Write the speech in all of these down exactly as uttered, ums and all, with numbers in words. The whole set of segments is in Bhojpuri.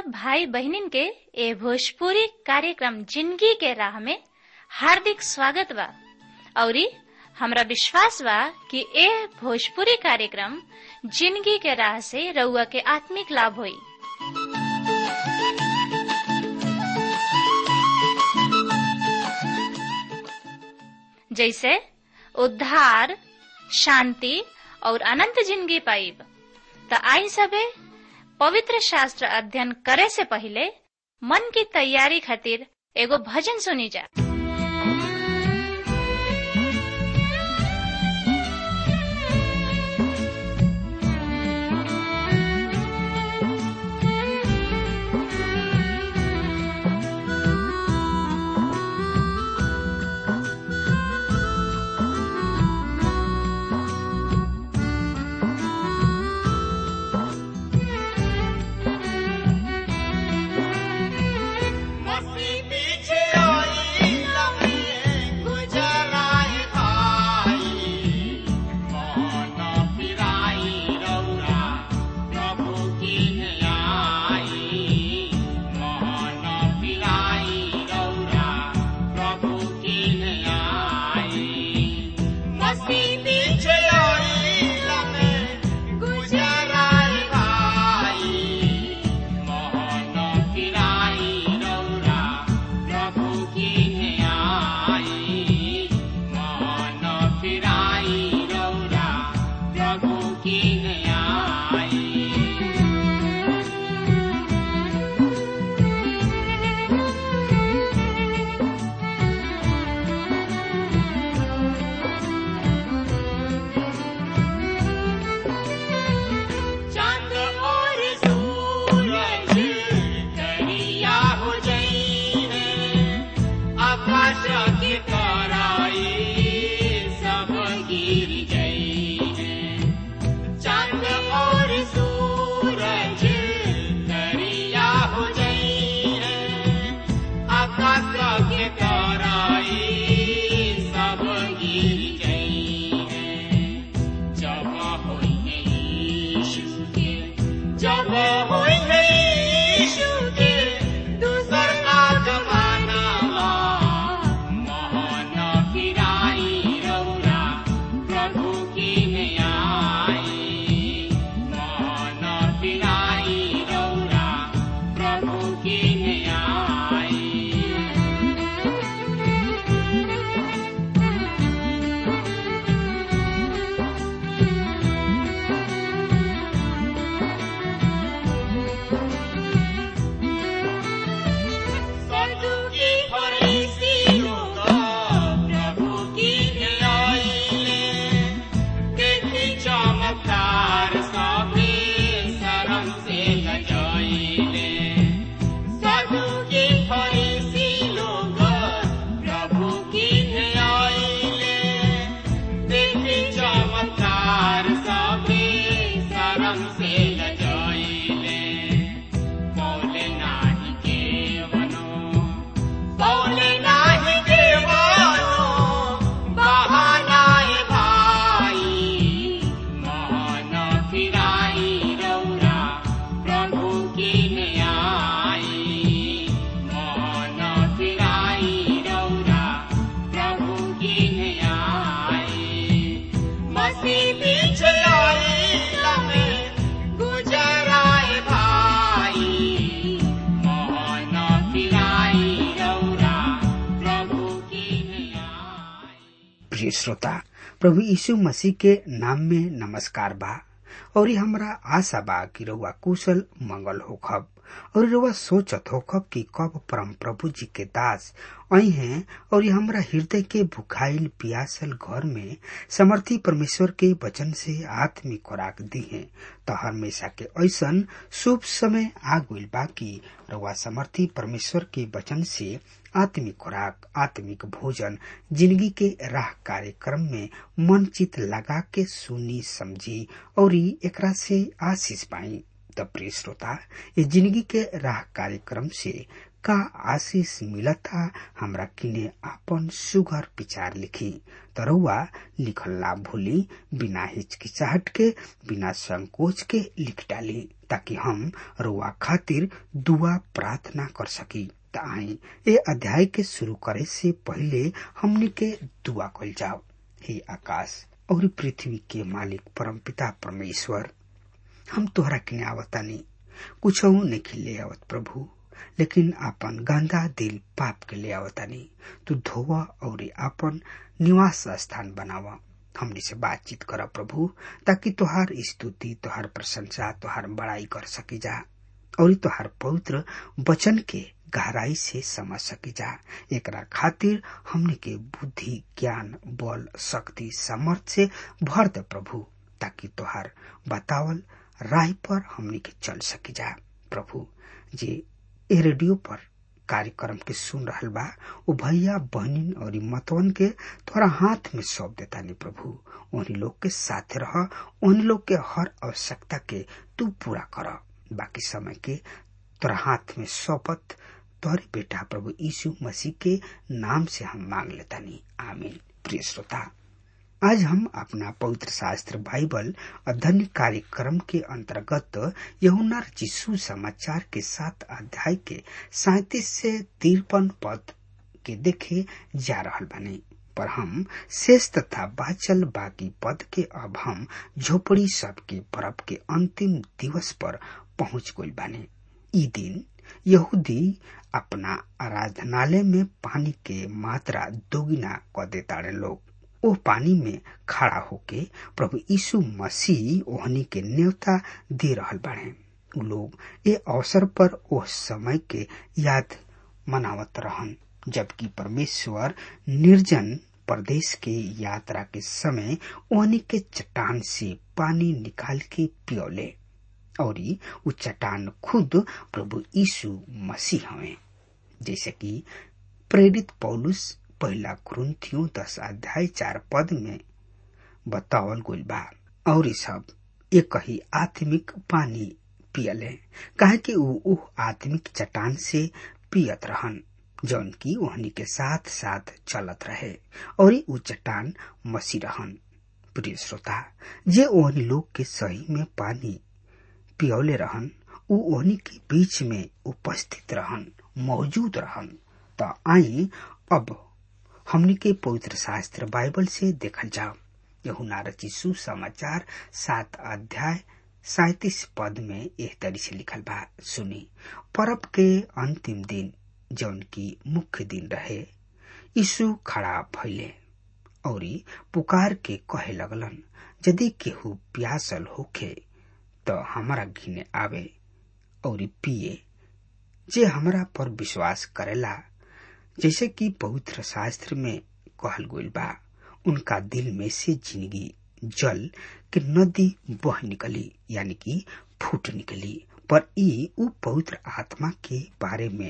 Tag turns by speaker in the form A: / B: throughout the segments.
A: सब भाई बहनिन के ए भोजपुरी कार्यक्रम जिंदगी के राह में हार्दिक स्वागत बा। औरी हमरा विश्वास बा कि ए भोजपुरी कार्यक्रम जिंदगी के राह से रउआ के आत्मिक लाभ होई। जैसे उद्धार, शांति और अनंत जिंदगी पाइब। त आई सबे पवित्र शास्त्र अध्ययन करे से पहले मन की तैयारी खातिर एगो भजन सुनी जा।
B: प्रिय श्रोता, प्रभु यीशु मसीह के नाम में नमस्कार बा। और हमरा आशा बा कि रउआ कुशल मंगल होखब और रउआ सोचत होखब कि कब परम प्रभु जी के दास आई हैं और हमरा हृदय के भुखाइल पियासल घर में समर्थी परमेश्वर के वचन से आत्मिक खुराक दी है। तो हमेशा के ऐसन शुभ समय आ गइल बा कि रउआ समर्थी परमेश्वर के वचन से आत्मिक खुराक, आत्मिक भोजन, जिंदगी के राह कार्यक्रम में मन चित लगा के सुनी समझी और एकरा से आशीष पाई। तो प्रिय श्रोता, ये जिंदगी के राह कार्यक्रम से का आशीष मिलता हमरा किने अपन सुगर विचार लिखी। तो रउआ लिखल ना भूली, बिना हिचकिचाहट के, बिना संकोच के लिख डाली। ताकि हम रुआ खातिर दुआ प्रार्थना कर सकी। त आई ए अध्याय के शुरू करे से पहले हमने के दुआ कल जाओ। हे आकाश और पृथ्वी के मालिक परमपिता परमेश्वर, हम तोहरा किने आवतानी, कुछ नहीं ले आवत प्रभु, लेकिन आपन गंदा दिल पाप के ले आवतानी। तू धोवा और आपन निवास स्थान बनावा। हमने से बातचीत करा प्रभु, ताकि तोहार स्तुति, तोहार प्रशंसा, तोहार बड़ाई कर सकी जा और तोहार पवित्र वचन के गहराई से समझ सकी जा। एकरा खातिर हमने के बुद्धि, ज्ञान, बल, शक्ति, सामर्थ से भर दे प्रभु, ताकि तोहार बतावल राह पर हमने के चल सकी जा। प्रभु जे ए रेडियो पर कार्यक्रम के सुन रहल बा, ओ भैया बहनिन और मतवन के तोरा हाथ में सौंप देता नहीं प्रभु। उन्हीं लोग के साथ रह, उन्हीं लोग के हर आवश्यकता के तू पूरा कर। बाकी समय के तोरा हाथ में सौंपत तोरे बेटा प्रभु यीशु मसीह के नाम से हम मांग लेता नहीं, आमीन। प्रिय श्रोता, आज हम अपना पवित्र शास्त्र बाइबल अध्ययन कार्यक्रम के अंतर्गत यूहन्ना रचित समाचार के सात अध्याय के सैंतीस से तिरपन पद के देखे जा रहल बानी। पर हम शेष तथा बाचल बाकी पद के अब हम झोपड़ी सब के पर्व के अंतिम दिवस पर पहुंच गइल बानी। ई दिन यहूदी अपना आराधनालय में पानी के मात्रा दोगुना कर देताड़े लोग। ओ पानी में खड़ा होके प्रभु यीशु मसीह ओहनी के न्योता दे रहल बाड़े। उ लोग ए अवसर पर ओ समय के याद मनावत रहन, जबकि परमेश्वर निर्जन प्रदेश के यात्रा के समय ओहनी के चट्टान से पानी निकाल के पियोले और उ चट्टान खुद प्रभु यीशु मसीह हवे। जैसे कि प्रेरित पौलुस पहला कुरिन्थियों दस अध्याय चार पद में बतावल गइल बा, और सब एक ही आत्मिक पानी पियले, काहे कि उ उह आत्मिक चट्टान से पियत रहन जौन की ओहनी के साथ साथ चलत रहे, और उ चट्टान मसीह रहन। प्रिय श्रोता, जे ओहनी लोग के सही में पानी पियौले रहन, उ ओहनी के बीच में उपस्थित रहन, मौजूद रहन। त आई अब हमनी के पवित्र शास्त्र बाइबल से देखल जाओ। यूहन्ना रचित सुसमाचार सात अध्याय सैंतीस पद में एह तरी से लिखल बा, सुनी। पर्व के अंतिम दिन जौन की मुख्य दिन रहे, यीशु खड़ा भइले और पुकार के कहे लगलन, यदि केहू प्यासल होखे तो हमारा घिने आवे और पिए। जे हमरा पर विश्वास करेला, जैसे कि पवित्र शास्त्र में कहल गइल बा, उनका दिल में से जिंदगी जल के नदी बह निकली, यानी कि फूट निकली। पर ई उ पवित्र आत्मा के बारे में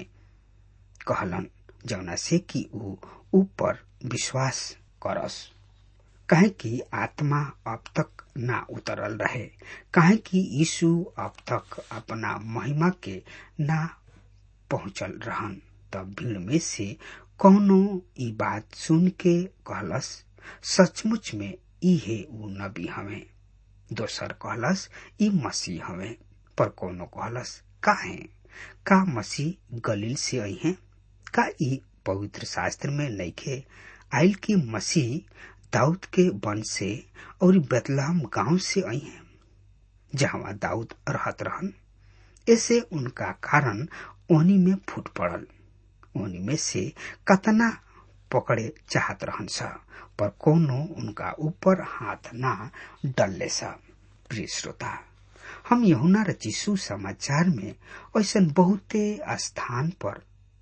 B: कहलन, जौना से कि उ ऊपर विश्वास करस। काहे कि आत्मा अब तक ना उतरल रहे, काहे कि यीशु अब तक अपना महिमा के ना पहुंचल रहन। तब भीड़ में से कौनो ई बात सुन के कहलस, सचमुच में ई है उ नबी हवे। दोसर कहलस, ई मसीह हवे। पर कौनो कहलस, का है का मसीह गलील से आई है? का ई पवित्र शास्त्र में नइखे आइल कि मसीह दाऊद के वंश से और बेतलहम गांव से आई है, जहां दाऊद रहत रहन। ऐसे उनका कारण ओहनी में फूट पड़ल। ओहनी में से कतना पकड़े चाहत रहन सा, पर कोनो उनका ऊपर हाथ ना डलले सा। प्रिय श्रोता, हम यूहन्ना रचित सुसमाचार में ऐसन बहुते स्थान पर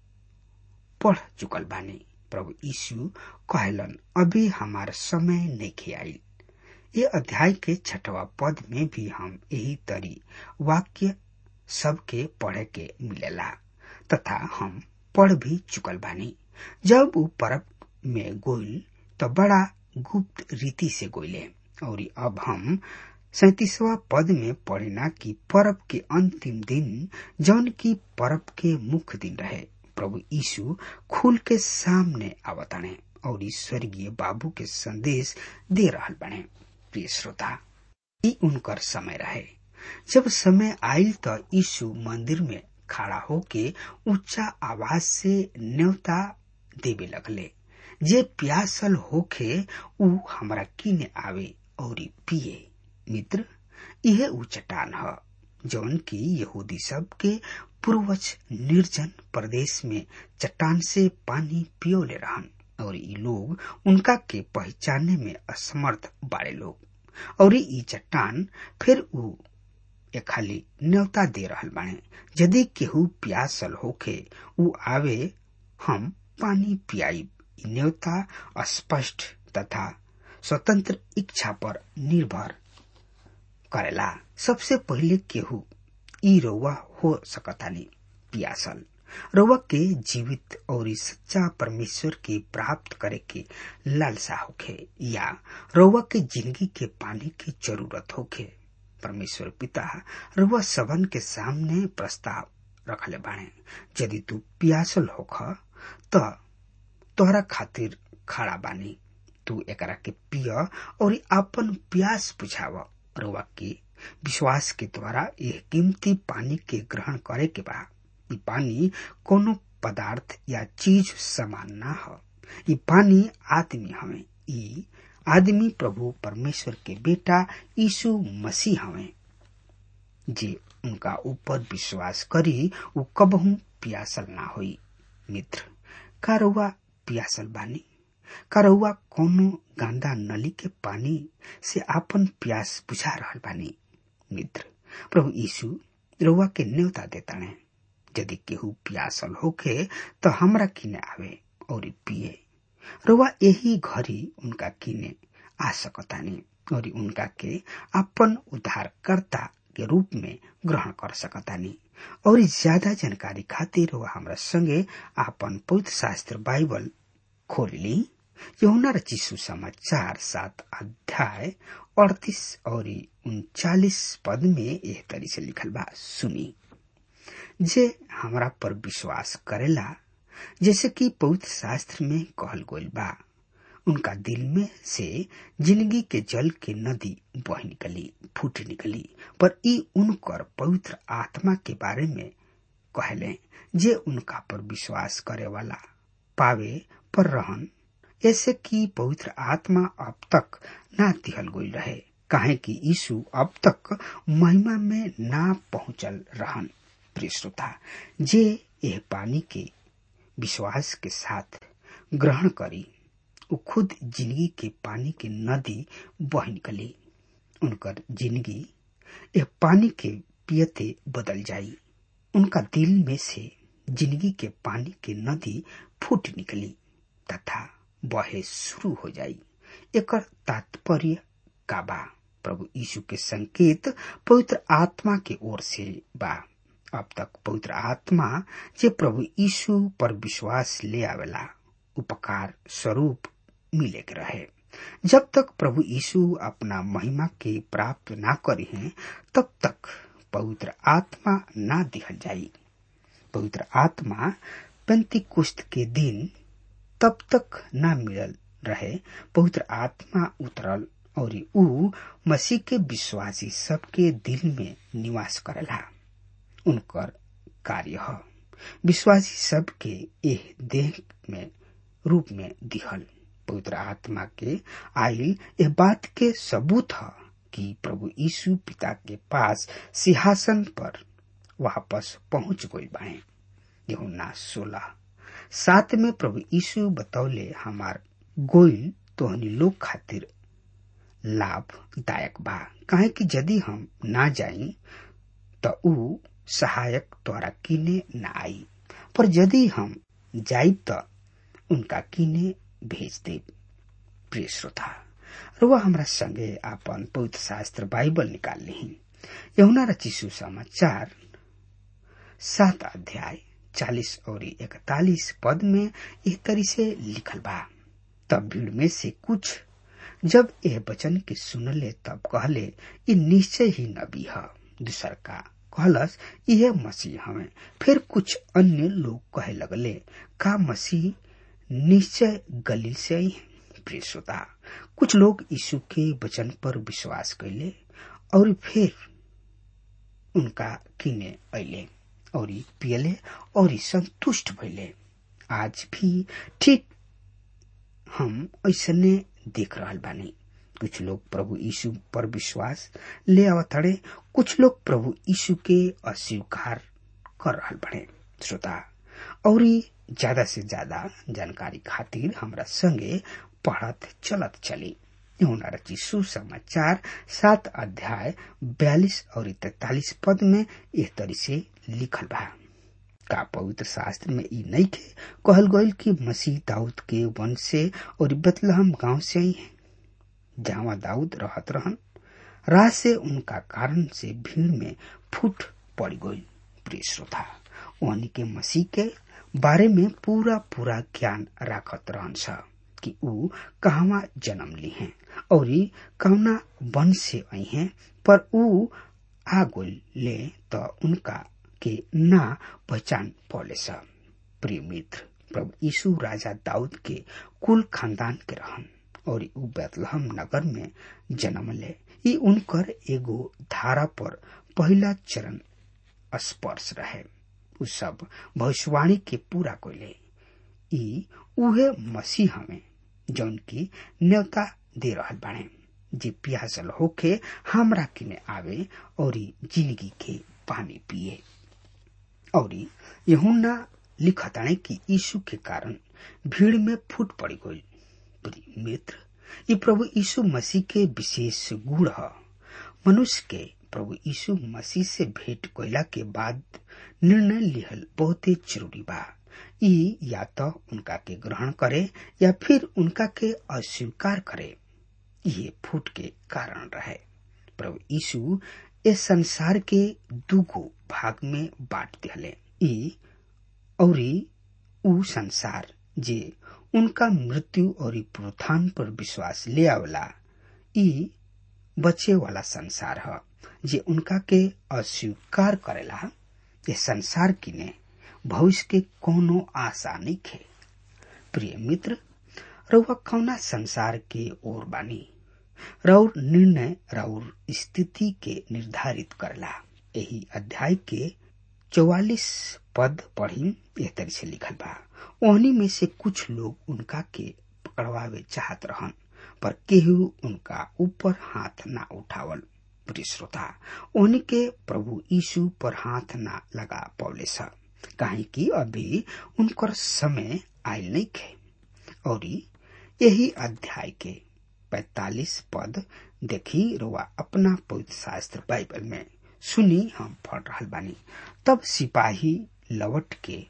B: पढ़ चुकल बानी। प्रभु यीशु कहलन, अभी हमार समय नइखे आइल। ये अध्याय के छठवा पद में भी हम यही तरी वाक्य सबके पढ़े के मिलेला, तथा हम पढ़ भी चुकल बानी। जब वो पर्व में गोइल तो बड़ा गुप्त रीति से गोइले, और अब हम सैतीसवा पद में पढ़ेना कि पर्व के अंतिम दिन जौन की पर्व के मुख्य दिन रहे, प्रभु यीशु खुल के सामने आवताने और स्वर्गीय बाबू के संदेश दे रहल बने। प्रिय श्रोता, ई उनकर समय रहे जब समय आयल तो यीशु मंदिर में खड़ा होके ऊंचा आवाज से न्योता देवे लगले, जे प्यासल होके ऊ हमरा किने आवे और पिए। मित्र, यह ऊ चट्टान है जौन की यहूदी सब के पूर्वज निर्जन प्रदेश में चट्टान से पानी पियोले रहन, और ये लोग उनका के पहचाने में असमर्थ बाड़े लोग। और ई चट्टान फिर ऊ ए खाली न्योता दे रहल बाणे, यदि केहू प्यासल होके ऊ आवे, हम पानी पियाई। न्योता स्पष्ट तथा स्वतंत्र इच्छा पर निर्भर करेला। सबसे पहले केहू ई रउआ हो सकतानी प्यासल, रउआ के जीवित और सच्चा परमेश्वर के प्राप्त करे के लालसा होखे, या रउआ के जिंदगी के पानी की जरूरत होखे। परमेश्वर पिता रउआ सबन के सामने प्रस्ताव रखले बाणे, यदि तू प्यासल होख त तोहरा खातिर खड़ा बानी, तू एकरा के पिय और अपन प्यास बुझाव। रउआ के विश्वास के द्वारा यह कीमती पानी के ग्रहण करे के बा। ई पानी कोनो पदार्थ या चीज समान ना हो, ई पानी आदमी हवे। ई आदमी प्रभु परमेश्वर के बेटा यीशु मसीह हवे, जे उनका ऊपर विश्वास करी उ कबहू प्यासल ना होई। मित्र, का रउआ प्यासल बानी? का रउआ कोनो गंदा नली के पानी से आपन प्यास बुझा रहल बानी? मित्र, प्रभु यीशु रउआ के न्योता देताने, यदि केहू प्यासल होके तो हमरा किने आवे और पिए। रउआ यही घड़ी उनका किने आ सकतानी और उनका के अपन उद्धारकर्ता के रूप में ग्रहण कर सकतानी। और ज्यादा जानकारी खातिर रउआ हमरा संगे आपन पवित्र शास्त्र बाइबल खोल ली। यूहन्ना रचित सुसमाचार सात अध्याय अड़तीस और उनचालीस पद में यह तरी से लिखल बा, सुनी। जे हमरा पर विश्वास करेला, जैसे कि पवित्र शास्त्र में कहल गइल बा, उनका दिल में से जिंदगी के जल के नदी बह निकली, फूट निकली। पर ई उनकर पवित्र आत्मा के बारे में कहले, जे उनका पर विश्वास करे वाला पावे पर रहन, ऐसे कि पवित्र आत्मा अब तक ना दिहल गइल रहे, काहे कि यीशु अब तक महिमा में ना पहुंचल रहन। प्रिय श्रोता, जे यह पानी के विश्वास के साथ ग्रहण करी, वो खुद जिंदगी के पानी के नदी बह निकली। उनकर जिंदगी यह पानी के पियते बदल जाई। उनका दिल में से जिंदगी के पानी के नदी फूट निकली तथा बहे शुरू हो जाई। एकर तात्पर्य का बा? प्रभु यीशु के संकेत पवित्र आत्मा के ओर से बा। अब तक पवित्र आत्मा जे प्रभु यीशु पर विश्वास ले आवेला, उपकार स्वरूप मिले के रहे। जब तक प्रभु यीशु अपना महिमा के प्राप्त ना करी हैं, तब तक पवित्र आत्मा ना दिहल जाई। पवित्र आत्मा पेंतीकोस्त के दिन तब तक ना मिलल रहे। पवित्र आत्मा उतरल और ऊ मसीह के विश्वासी सबके दिल में निवास करेला। उनकर कार्य है विश्वासी सबके एह देह में रूप में दिहल। पवित्र आत्मा के आइल यह बात के सबूत है कि प्रभु यीशु पिता के पास सिंहासन पर वापस पहुंच गई बाए। यूहन्ना सोलह सात में प्रभु यीशु बतौले, हमार गोइल तोहनी लोग खातिर लाभदायक बा, काहे कि यदि हम ना जाई तो ऊ सहायक तोहरा किने ना आई, पर यदि हम जाई तो उनका किने भेज दे। प्रिय श्रोता, रुआ हमरा संगे आपन पवित्र शास्त्र बाइबल निकाल ली। यूहन्ना रचित सुसमाचार सात अध्याय चालीस और इकतालीस पद में इस तरी से लिखल बा। तब भीड़ में से कुछ जब यह वचन के सुनले तब कहले, ये निश्चय ही नबी है। दूसर का कहलस, यह मसीह हमें। फिर कुछ अन्य लोग कहे लगले, का मसीह निश्चय गलील से ही है। प्रिय श्रोता, कुछ लोग यीशु के वचन पर विश्वास कैले और फिर उनका किने अइले और पियले और संतुष्ट भइले। आज भी ठीक हम ऐसने देख रहल बानी। कुछ लोग प्रभु यीशु पर विश्वास ले आवताड़े, कुछ लोग प्रभु यीशु के अस्वीकार कर रहल बाड़े। श्रोता, और ज्यादा से ज्यादा जानकारी खातिर हमरा संगे पढ़त चलत चली। यूहन्ना रचित सुसमाचार सात अध्याय बयालीस और तैतालीस पद में इस तरी से लिखल बा। का पवित्र शास्त्र में ई नहीं के कहल गईल कि मसीह दाऊद के वंश से और बेतलहम गांव से आई है, जहाँ दाऊद रहत रहन। राह से उनका कारण से भीड़ में फूट पड़ गई। प्रिय श्रोता, उन्हीं के मसीह के बारे में पूरा पूरा ज्ञान राखत रहन सा कि ऊ कहवा जन्म ली हैं और कौना वंश से आई हैं, पर ऊ आ गई ले तो उनका के ना पहचान पौले सा। प्रिय मित्र, प्रभु यीशु राजा दाऊद के कुल खानदान के रहन और ऊ बेतलहम नगर में जन्म ले। ई उनकर एगो धारा पर पहला चरण स्पर्श रहे। उ सब भविष्यवाणी के पूरा कोइले। ई उहे मसीह हमें जौन की न्योता दे रहल बाड़े, जे प्यासल होके हमरा किने आवे और जिंदगी के पानी पिए। और यूहन्ना लिखताने कि यीशु के कारण भीड़ में फूट पड़ी गई। प्रिय मित्र, ये प्रभु यीशु मसीह के विशेष गुण है। मनुष्य के प्रभु यीशु मसीह से भेंट कइला के बाद निर्णय लिहल बहुत ही जरूरी बा। ई या तो उनका के ग्रहण करे या फिर उनका के अस्वीकार करे। ये फूट के कारण रहे। प्रभु यीशु इस संसार के दुगो भाग में बांट दिले। ई और ऊ संसार जे उनका मृत्यु और पुनरुत्थान पर विश्वास ले आवला, ई बचे वाला संसार है। जे उनका के अस्वीकार करेला, ये संसार किने भविष्य के कोनो आशा नहीं खे। प्रिय मित्र, रउआ कौना संसार के ओर बानी? रउर निर्णय रउर स्थिति के निर्धारित करला। यही अध्याय के चौवालीस पद पढ़ी एह तरह से लिखल बा। ओहनी में से कुछ लोग उनका के पकड़वावे चाहत रहन, पर केहू उनका ऊपर हाथ ना उठावल। प्रिय श्रोता, ओहनी के प्रभु यीशु पर हाथ ना लगा पौले सा, काहे कि अभी उनकर समय आयल नहीं खे। और यही अध्याय के पैतालीस पद देखी रुआ अपना पवित्र शास्त्र बाइबल में सुनी, हम पढ़ रहल बानी। तब सिपाही लौट के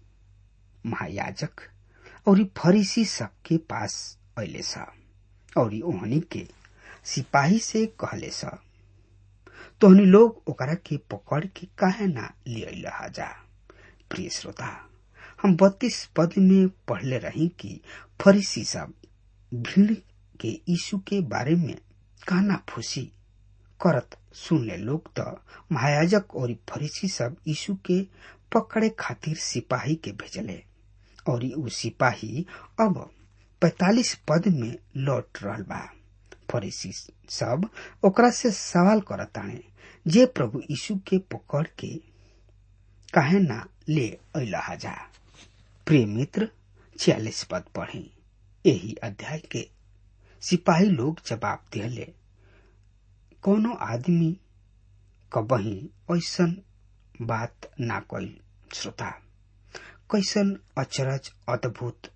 B: महायाजक और फरीसी सबके पास अइले सा और ओहनी के सिपाही से कहले सा, तोहनी लोग ओकरा के पकड़ के काहे ना ले अइला जा। प्रिय श्रोता, हम बत्तीस पद में पढ़ले रही कि फरीसी सब भीड़ के यीशु के बारे में काना फूसी करत सुनले लोग, तो महायाजक और फरीसी सब यीशु के पकड़े खातिर सिपाही के भेजले और उ सिपाही अब पैतालीस पद में लौट रहल बा। फरीसी सब ओकरा से सवाल करताने, जे प्रभु यीशु के पकड़ के काहे ना ले अइला जा। प्रिय मित्र, छियालीस पद पढ़ी। यही अध्याय के सिपाही लोग जवाब दिले, कोनो आदमी कबही ऐसन बात ना कइल। श्रोता, कैसन अचरज अद्भुत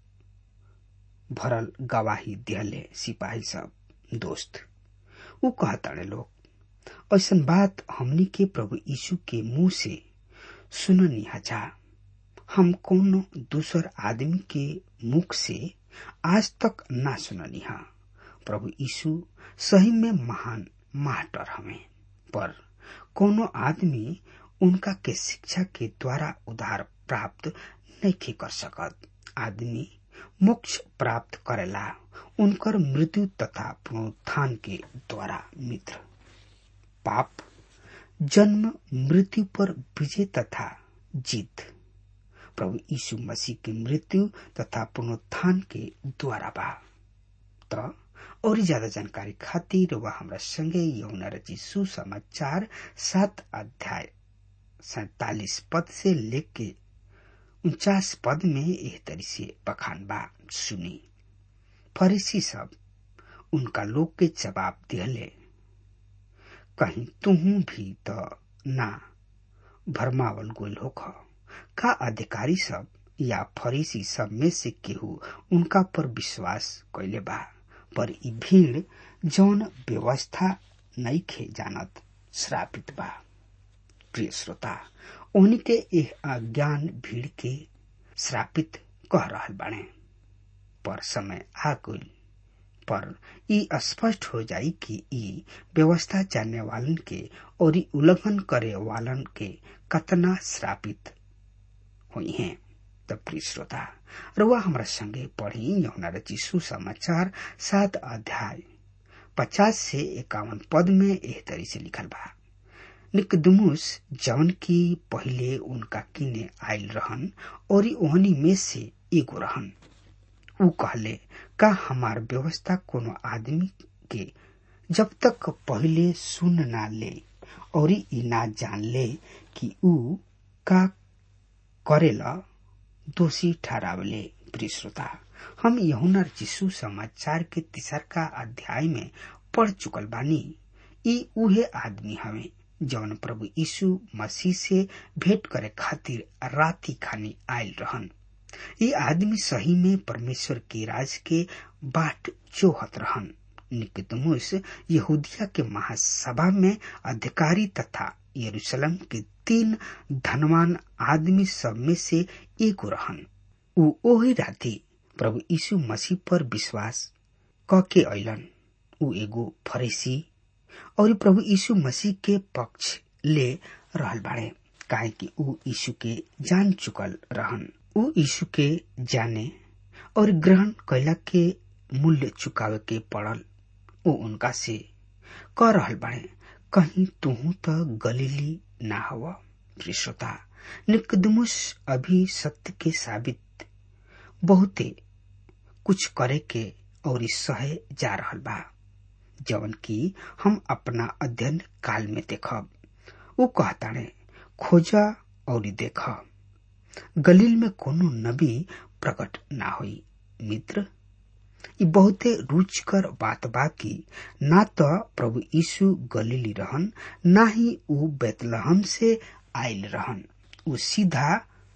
B: भरल गवाही दिले सिपाही सब। दोस्त, उ कहताने लोग, ऐसन बात हमनी के प्रभु यीशु के मुंह से सुननी जा। हम कोनो दूसर आदमी के मुख से आज तक ना सुननी हा। प्रभु यीशु सही में महान मास्टर हमें, पर कोनो आदमी उनका के शिक्षा के द्वारा उद्धार प्राप्त नहीं कर सकत। आदमी मोक्ष प्राप्त करेला उनकर मृत्यु तथा पुनरुत्थान के द्वारा। मित्र, पाप, जन्म, मृत्यु पर विजय तथा जीत प्रभु यीशु मसीह की मृत्यु तथा पुनरुत्थान के द्वारा बा। तो और ज्यादा जानकारी खातिर वह हमरा संगे यौना रची सुसमाचार सात अध्याय सैतालीस पद से लेके उनचास पद में एह तरी से बखान बा। सुनी। फरीसी सब उनका लोग के जवाब दिहले, कहीं तुहू भी तो ना भरमावल गोल होख। का अधिकारी सब या फरीसी सब में से केहू उनका पर विश्वास कैले बा? पर ई भीड़ जौन व्यवस्था नहीं खे जानत श्रापित बा। प्रिय श्रोता, उन्हीं के एह अज्ञान भीड़ के श्रापित कह रहल बाणे। पर समय आ गइल पर ई स्पष्ट हो जाई कि ई व्यवस्था जानने वालन के और ई उल्लंघन करे वालन के कतना श्रापित हुई हैं। तब प्रिय श्रोता, रुआ हमरा संगे पढ़ी यौना रची सुसमाचार सात अध्याय पचास से इक्यावन पद में एह तरी से लिखल बा। निकदमुस जौन की पहले उनका किने आयल रहन और ओहनी में से एगो रहन, ऊ कहले, का हमार व्यवस्था कोनो आदमी के जब तक पहले सुन ना ले और ई ना जान ले कि ऊ का करेला दोषी ठहरावले। प्रिय श्रोता, हम यूहन्ना रचिसु समाचार के तीसरा अध्याय में पढ़ चुकल बानी। ई उहे आदमी हवे जौन प्रभु यीशु मसीह से भेंट करे खातिर राती खानी आयल रहन। ये आदमी सही में परमेश्वर के राज के बाट जोहत रहन। निकोदेमुस यहूदिया के महासभा में अधिकारी तथा यरूशलेम के तीन धनवान आदमी सब में से एक रहन। ऊ ओही राती प्रभु यीशु मसीह पर विश्वास क के अइलन। ऊ एगो फरीसी और प्रभु यीशु मसीह के पक्ष ले रहल बाड़े, काहे कि ऊ यीशु के जान चुकल रहन। ऊ यीशु के जाने और ग्रहण कैला के मूल्य चुकावे के पड़ल। ऊ उनका से कह रहल बाड़े, कहीं तुहू तो गलीली ना हवा। प्रिय श्रोता, निकोदेमुस अभी सत्य के साबित बहुते कुछ करे के और सहे जा रहल बा, जवन की हम अपना अध्ययन काल में देखब। वो कहताने, खोजा और देख, गलील में कोनो नबी प्रकट ना हुई। मित्र, ये बहुते रुचकर बात बा कि ना तो प्रभु यीशु गलीली रहन, ना ही ऊ बेतलहम से आयल रहन। ऊ सीधा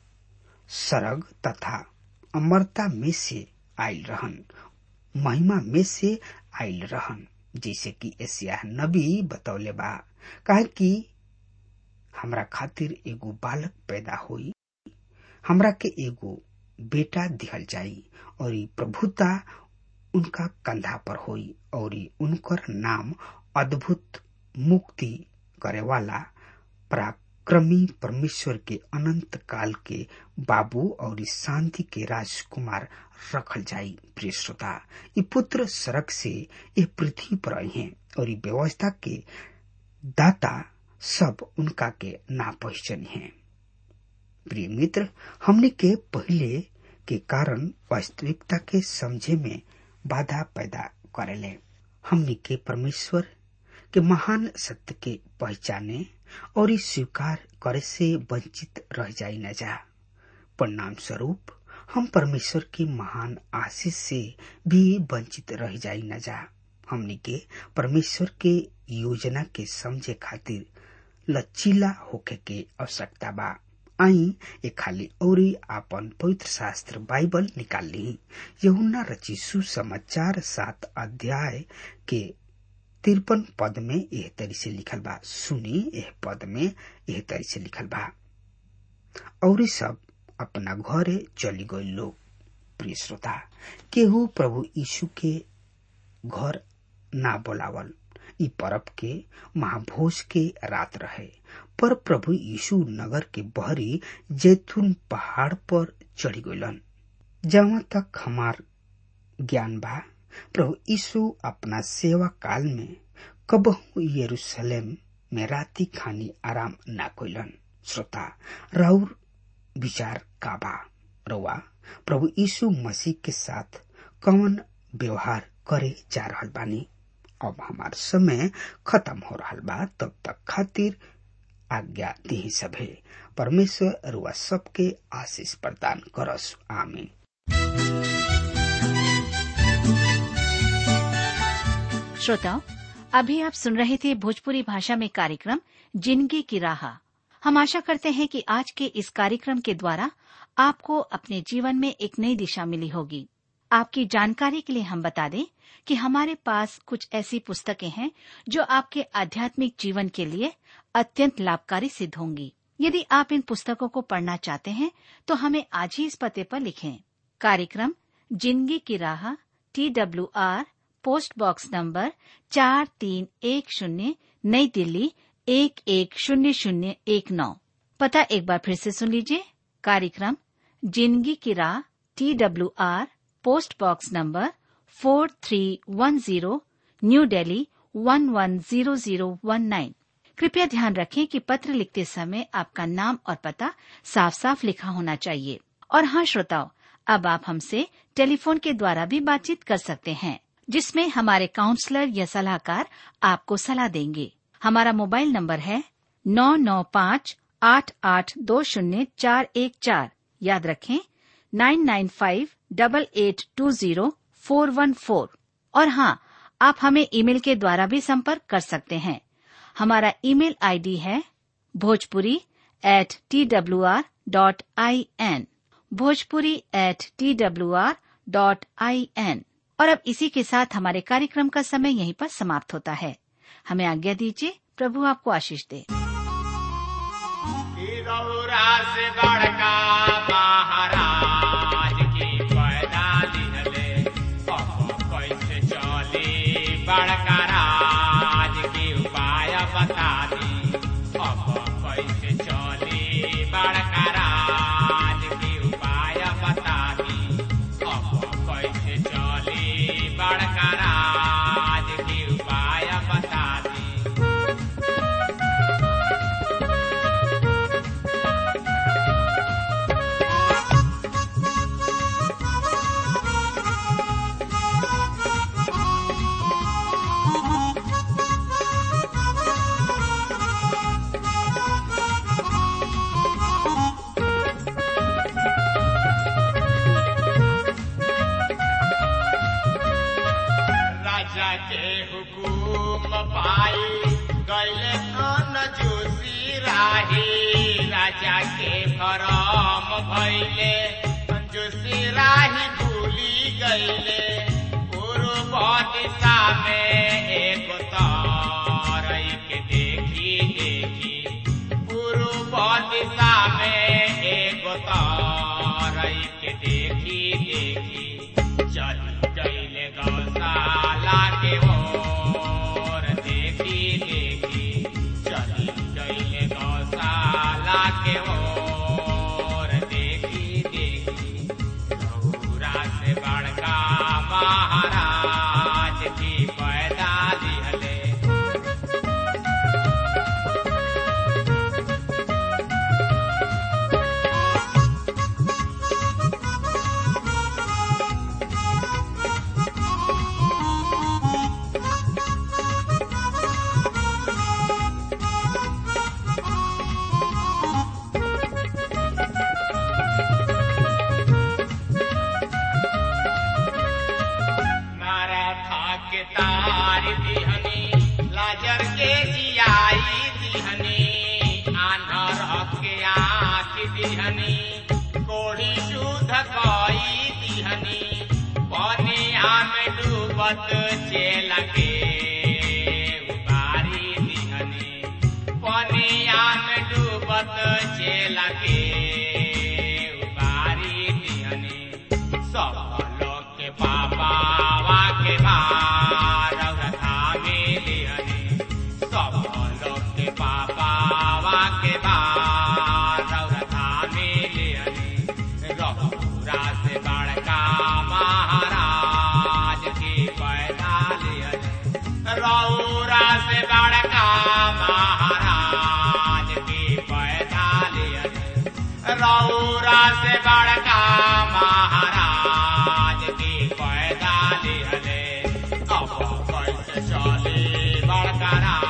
B: सरग तथा अमरता में से आयल रहन, महिमा में से आयल रहन, जैसे कि एशिया नबी बतौले बा, काहे कि हमरा खातिर एगो बालक पैदा होई, हमरा के एगो बेटा दिहल जाई और प्रभुता उनका कंधा पर होई और उनकर नाम अद्भुत मुक्ति करे वाला पराक्रमी परमेश्वर के अनंत काल के बाबू और शांति के राजकुमार रखल जाई। प्रिय श्रोता, ये पुत्र सड़क से ये पृथ्वी पर आई हैं और ये व्यवस्था के दाता सब उनका के ना पहचानी हैं। प्रिय मित्र, हमने के पहले के कारण वास्तविकता के समझे में बाधा पैदा करेले। हमने के परमेश्वर के महान सत्य के पहचाने और इस स्वीकार करे से वंचित रह जाई न जा। परिणाम स्वरूप हम परमेश्वर की महान आशीष से भी वंचित रह जाई न जा। हमने के परमेश्वर के योजना के समझे खातिर लचीला होके के आवश्यकता बा। आई ए खाली औरी आपन पवित्र शास्त्र बाइबल निकाल ली। यूहन्ना रची सुसमाचार सात अध्याय के तिरपन पद में यह तरी से लिखल बा। सुनी, यह पद में यह तरी से लिखल बा, और सब अपना घरे चली गई लोग। प्रिय श्रोता, केहू प्रभु यीशु के घर ना बोलावल। ई परब के महाभोज के रात रहे, पर प्रभु यीशु नगर के बहरी जैतून पहाड़ पर चढ़ी गइलन। जहाँ तक हमार ज्ञान बा, प्रभु यीशु अपना सेवा काल में कबहू यरूशलेम में राती खानी आराम ना कइलन। श्रोता, राउर विचार का बा? रउआ प्रभु यीशु मसीह के साथ कौन व्यवहार करे जा रहल बानी। अब हमार समय खत्म हो रहा बा, तब तक खातिर आज्ञा दी सभे। परमेश्वर रुआ सबके आशीष प्रदान करस। आमीन।
C: श्रोताओं, अभी आप सुन रहे थे भोजपुरी भाषा में कार्यक्रम जिंदगी की राह। हम आशा करते हैं कि आज के इस कार्यक्रम के द्वारा आपको अपने जीवन में एक नई दिशा मिली होगी। आपकी जानकारी के लिए हम बता दें कि हमारे पास कुछ ऐसी पुस्तकें हैं जो आपके आध्यात्मिक जीवन के लिए अत्यंत लाभकारी सिद्ध होंगी। यदि आप इन पुस्तकों को पढ़ना चाहते हैं तो हमें आज ही इस पते पर लिखें। कार्यक्रम जिंदगी की राह, T W R, post box number चार तीन एक शून्य, नई दिल्ली एक एक शून्य शून्य एक नौ। पता एक बार फिर से सुन लीजिए। कार्यक्रम जिंदगी की राह, T W R, post box number four three one zero, New Delhi one one zero zero one nine. कृपया ध्यान रखें कि पत्र लिखते समय आपका नाम और पता साफ साफ लिखा होना चाहिए। और हाँ श्रोताओ, अब आप हमसे टेलीफोन के द्वारा भी बातचीत कर सकते हैं, जिसमें हमारे काउंसलर या सलाहकार आपको सलाह देंगे। हमारा मोबाइल नंबर है नौ नौ पाँच आठ आठ दो शून्य चार एक चार। याद रखें nine nine five double eight two zero four one four. और हाँ, आप हमें ईमेल के द्वारा भी संपर्क कर सकते हैं। हमारा ईमेल आईडी है Bhojpuri at T W R dot I N, Bhojpuri at T W R dot I N. और अब इसी के साथ हमारे कार्यक्रम का समय यहीं पर समाप्त होता है। हमें आज्ञा दीजिए। प्रभु आपको आशीष दे।
D: से बड़का महाराज की पैदा दिहले, कैसे चली बड़का राज की उपाय बता दी। अब कैसे चली बड़का राज की उपाय बता दी। अब कैसे चली बड़का राज की उपाय बता दी। राजा के भरम भइले, जोशी राही भूली गईले। पूर्व दिशा में एक तारई के देखी देखी, पूर्व दिशा में एक तारई के देखी देखी। चल गईले गौशाला के ओर देखी देखी, चल गईले गौशाला के ओर देखी देखी। गौरा से बड़का महाराज की पैदा दिहले। कोड़ी शुद्ध कोई दिहनी, पनिया में डूबत चेला के उबारी दिहनी। पनिया में डूबत चेला के उबारी दिहनी। सब लोग के पापावा के भार उठावे दिहनी। सब लोग के पापावा के भार से बड़का महाराज की पैदा लिहले। रौरा से बड़का महाराज की पैदा लिहले। रौरा से बड़का महाराज की पैदा लिहले। सबले बड़का